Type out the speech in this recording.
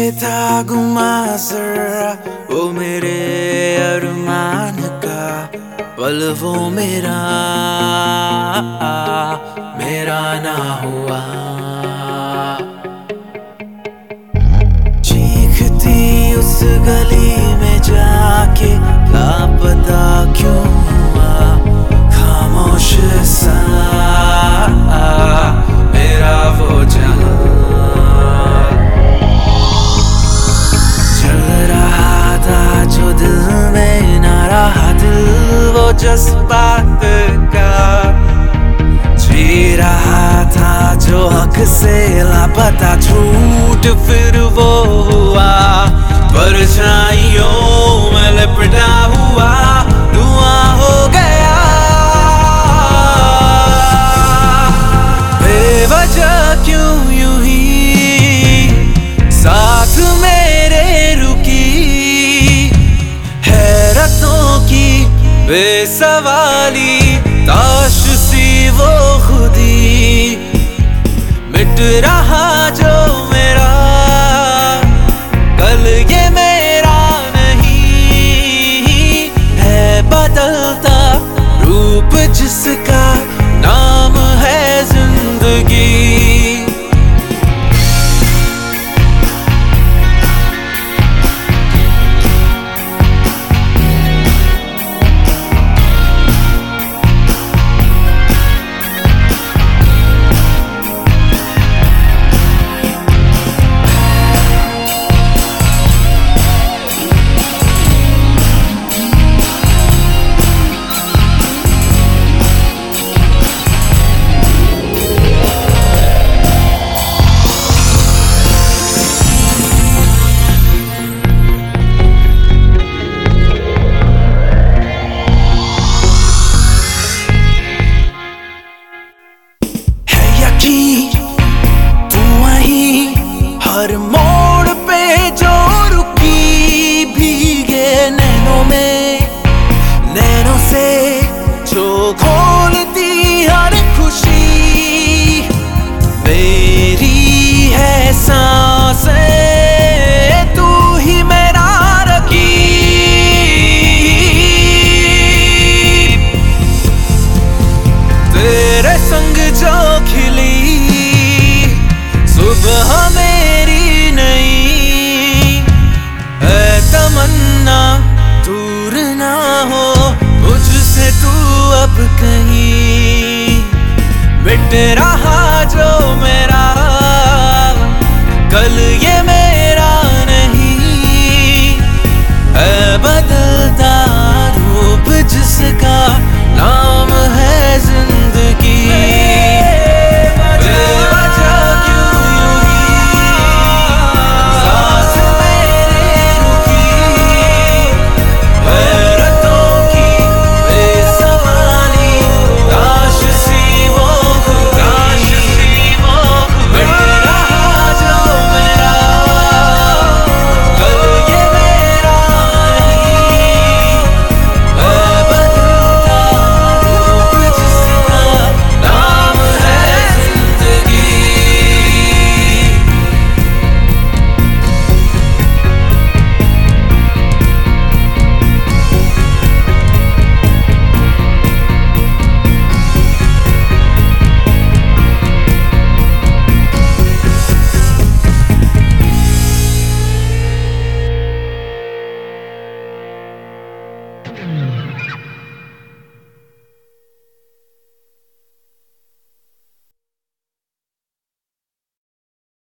था गुमा जरा वो मेरे अरमान का पल वो मेरा ना हुआ। चीखती उस गली में जाके लापता क्यों हुआ, खामोश सा मेरा वो जहां। चल रहा था जो दिल में ना रहा दिल वो जज्बात का, जी रहा था जो हक से लापता झूठ फिर वो हुआ। परछाइयों में लिपटा हुआ धुआं हो गया, बेवजह क्यों यूं ही साथ मेरे रुकी, हैरतों की बेसवाली ताश सी वो खुदी। मिट रहा जो मेरा कल ये मेरा नहीं है, बदलता रूप जिसका नाम है जिंदगी। तू वहीं हर मोड़ पे जो रुकी, भीगे नैनों में नैनों से जो खोलती हर खुशी। मेरी है सांसें तू ही मेरा रकीब, तेरे संग जो खिली सुबह मेरी नई है तमन्ना, दूर ना हो मुझसे तू अब कहीं। मिट रहा जो मेरा कल ये मेरा नहीं है, बदलता रूप जिसका नाम है जिंदगी।